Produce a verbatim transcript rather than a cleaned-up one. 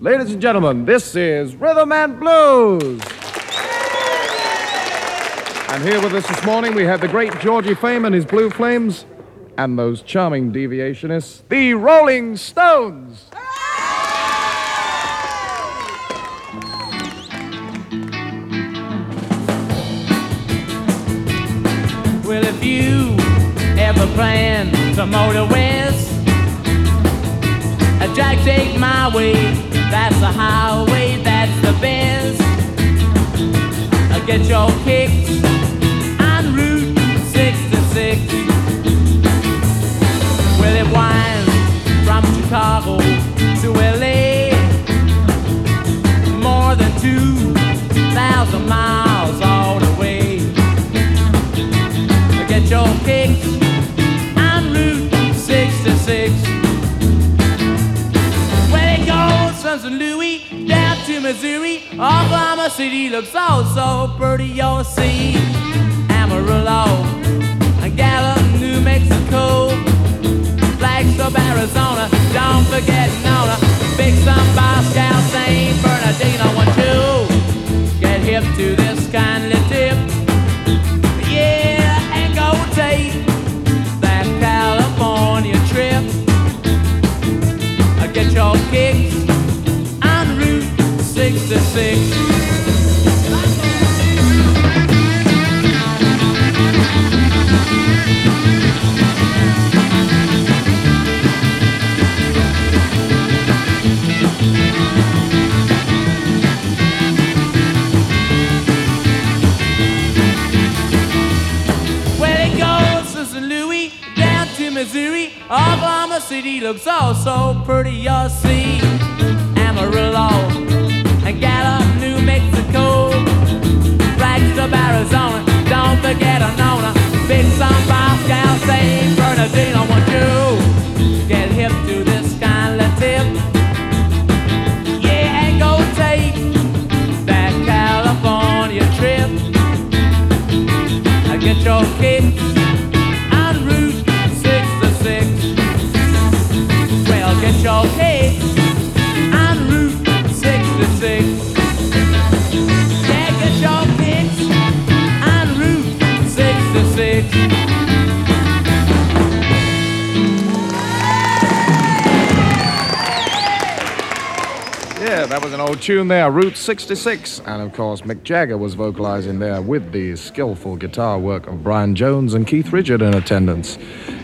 Ladies and gentlemen, this is Rhythm and Blues. And here with us this morning, we have the great Georgie Fame and his Blue Flames, and those charming deviationists, the Rolling Stones. Well, if you ever plan to motor west, a Jack, take my way. That's the highway, that's the best. I'll get your kicks on Route sixty-six. Well, it winds from Chicago to L A, more than two thousand miles all the way. I'll get your kicks on Route sixty-six. From Saint Louis down to Missouri, Oklahoma City looks so, so pretty. You'll see Amarillo and Gallup, New Mexico, Flagstaff, Arizona. Don't forget Nona, Big Sun, Moscow, Saint Bernardino. Want to get hip to this kindly tip? Yeah, and go take that California trip. Get your kicks sixty-six. Well, it goes from Saint Louis down to Missouri, Oklahoma City looks so, so pretty. You'll see Amarillo and Gallup, New Mexico, Flagstaff, Arizona. Don't forget Nona, Big Sun, Moscow, Saint Bernardino. Want you get hip to this kind of tip? Yeah, and go take that California trip. I get your kicks on Route sixty-six. Well, get your kicks on Route sixty-six. Yeah, get your kicks on Route sixty-six. Yeah, that was an old tune there, Route sixty-six. And of course, Mick Jagger was vocalizing there with the skillful guitar work of Brian Jones and Keith Richards in attendance.